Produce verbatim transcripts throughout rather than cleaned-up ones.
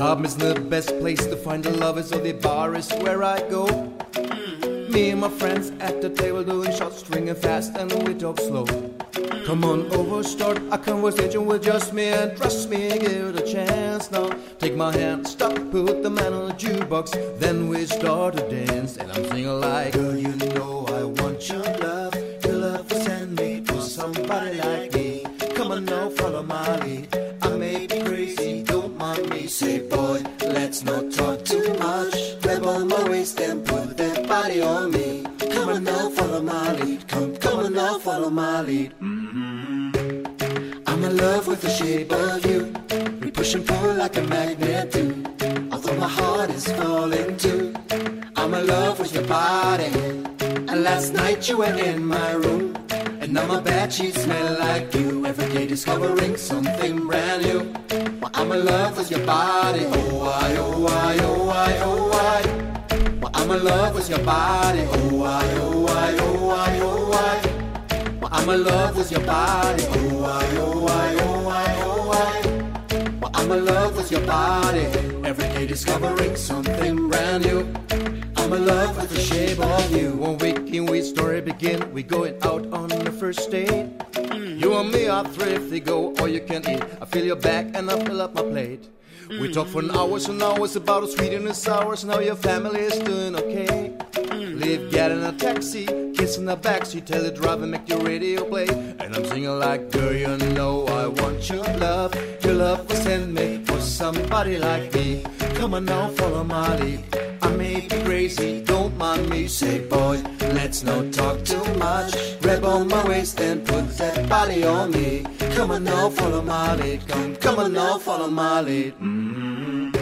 club is the best place to find the lovers, so the bar is where I go. Me and my friends at the table doing shots, stringing fast and we talk slow. Come on over, start a conversation with just me, and trust me, give it a chance now. Take my hand, stop, put the man on the jukebox, then we start to dance. And I'm singing like, girl, you know I want your love. Your love will send me to somebody like me. Come on now, follow my lead. I may be crazy, don't mind me. Say, boy, let's not talk too much. Grab on my waist and put that body on me. Come on now, follow my lead. Come, come on now, follow my lead. Mm-hmm. I'm in love with the shape of you. We push and pull like a magnet do. Although my heart is falling too. I'm in love with your body. And last night you were in my room. And now my bedsheets smell like you. Every day discovering something brand new. Well, I'm in love with your body. Oh, why, oh, why, oh, why, oh, why. Well, I'm in love with your body. Oh, why, oh, why, oh, why, oh, why. Well, I'm in love with your body. Oh, why, oh, why, oh, why, oh, why. Well, I'm in love with your body. Every day discovering something brand new. I'm in love with the shape of you. One weekend we story begin. We going out on the first date. You and me are thrifty, go all you can eat. I fill your back and I fill up my plate. We talk for an hours and hours about the sweet and the sours. Now your family is doing okay. Leave, get in a taxi, kiss in the backseat, tell the driver make your radio play. And I'm singing like, girl, you know I want your love. Your love will send me for somebody like me. Come on now, follow my lead. I may be crazy, don't mind me. Say, boy, let's not talk too much. Grab on my waist and put that body on me. Come on now, follow my lead. Come, come on now, follow my lead. Mm-hmm.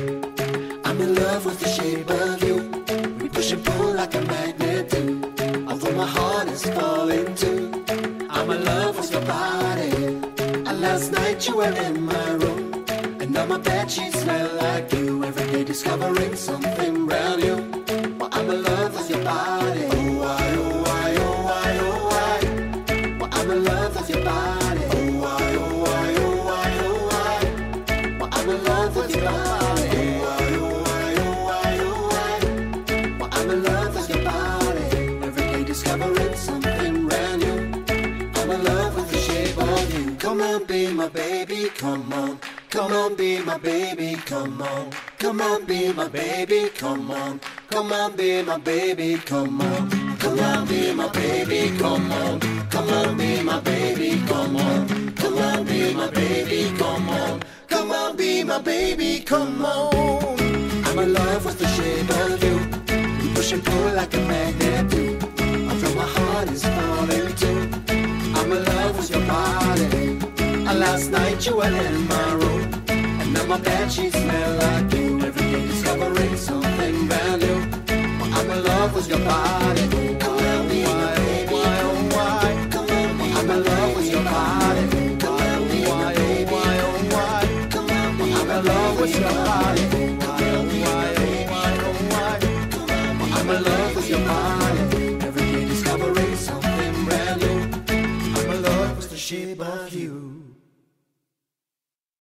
I'm in love with the shape of you. We push and pull like a magnet do. Although my heart is falling too. I'm in love with your body. And last night you were in my room. And now my bedsheets smell like you. Every day discovering something brand new. Well, I'm in love with your body. Oh, why, oh, why, oh, why, oh, why. Well, I'm in love with your body. Oh, why, oh, why, oh, why, oh, why. Well, I'm in love with your body. Oh, why, oh, why, oh, why, oh, why. Well, I'm in love with your body. Every day discovering something brand new. I'm in love with the shape of you. Come on, be my baby, come on. Come on, be my baby, come on. Come on, be my baby, come on. Come on, be my baby, come on. Come on, be my baby, come on. Come on, be my baby, come on. Come on, be my baby, come on. Come on, be my baby, come on. I'm in love with the shape of you. You push and pull like a magnet do. Although my heart is falling too. I'm in love with your body. And last night you were in my room. And now my bedsheets smell like you. Every day discovering something brand new. Well, I'm in love with your body. Come on, be my baby. Why, oh, why? Come on, be I'm in love with your body. Come on, be my baby. Why, oh, why? Come on, be I'm in love with your body. Why, oh, why, oh, why? I'm in love with your body. Every day discovering something brand new. I'm in love with the shape of